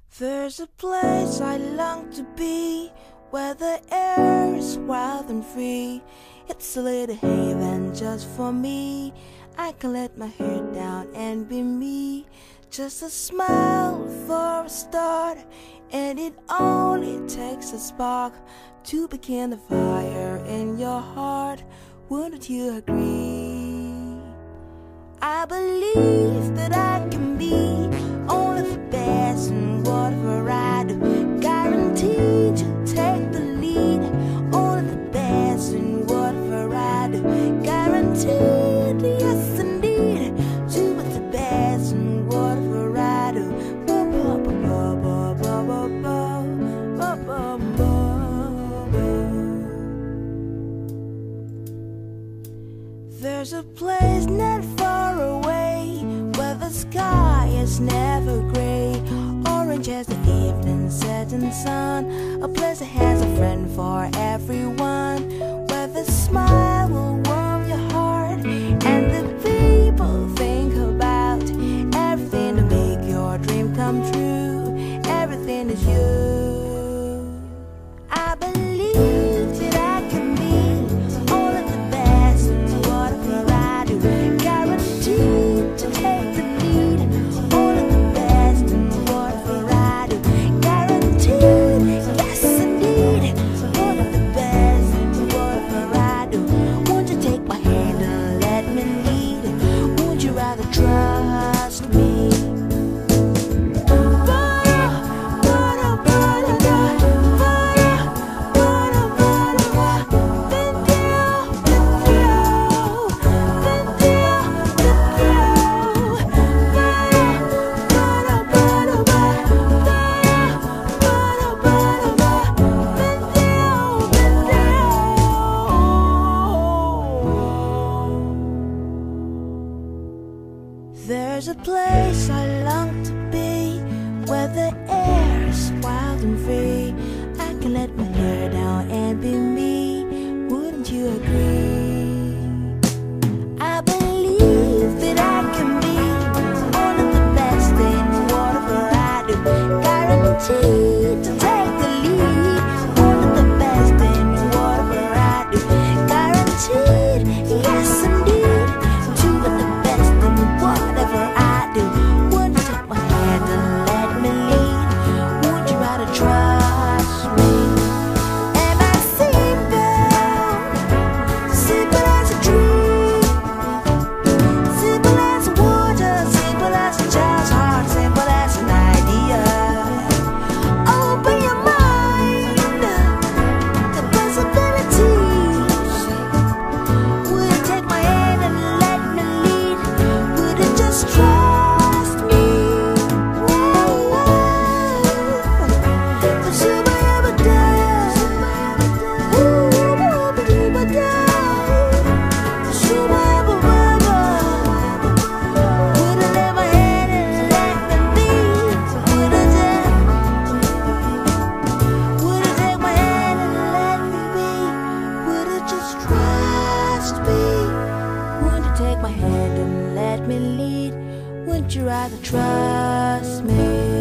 There's a place I long to be, where the air is wild and free. It's a little haven just for me. I can let my hair down and be me. Just a smile for a start, and it only takes a spark to begin the fire in your heart. Wouldn't you agree? I believe that I can be only the best in whatever I do. Guaranteed to take the lead. Only the best in whatever I do. Guaranteed, yes indeed, to be the best in whatever I do. There's a place not far away, where the sky is never gray, orange as the evening setting sun. A place that has a friend for everyone, where the smile will warm your heart, and the people think about everything to make your dream come true. Everything is you. I believe that I can be only the best in whatever I do. Guaranteed to take the lead. Only the best in whatever I do. Guaranteed, yes indeed. Only the best in whatever I do. Won't you take my hand and let me lead? Would you rather trust me? There's a place I long to be, where the air is wild and free. I can let my hair down and be me. Wouldn't you agree? I believe that I can be only the best in whatever I do. Guaranteed to take the lead. Only the best in whatever I do. Guaranteed, yes indeed, to be the best in whatever I do. Would you take my hand and let me lead? Would you rather trust me? Am I simple as a dream, simple as water, simple as a child's heart, simple as an idea? Open your mind to possibilities. Would you take my hand and let me lead? Would you just trust me? Take my hand and let me lead. Would you rather trust me?